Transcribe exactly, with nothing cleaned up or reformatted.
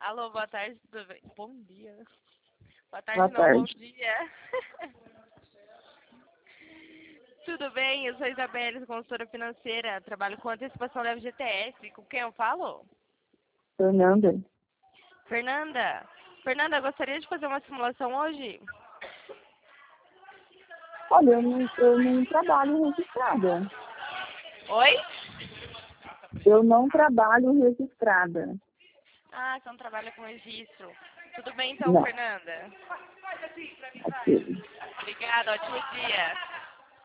Alô, boa tarde, tudo bem? Bom dia. Boa tarde, Boa não, tarde. bom dia. Tudo bem? Eu sou Isabelle, consultora financeira. Trabalho com antecipação leve G T S. Com quem eu falo? Fernanda. Fernanda. Fernanda, gostaria de fazer uma simulação hoje? Olha, eu não, eu não trabalho registrada. Oi? Eu não trabalho registrada. Ah, você não trabalha com registro. Tudo bem então, Não. Fernanda? Aquele. Obrigada, ótimo dia.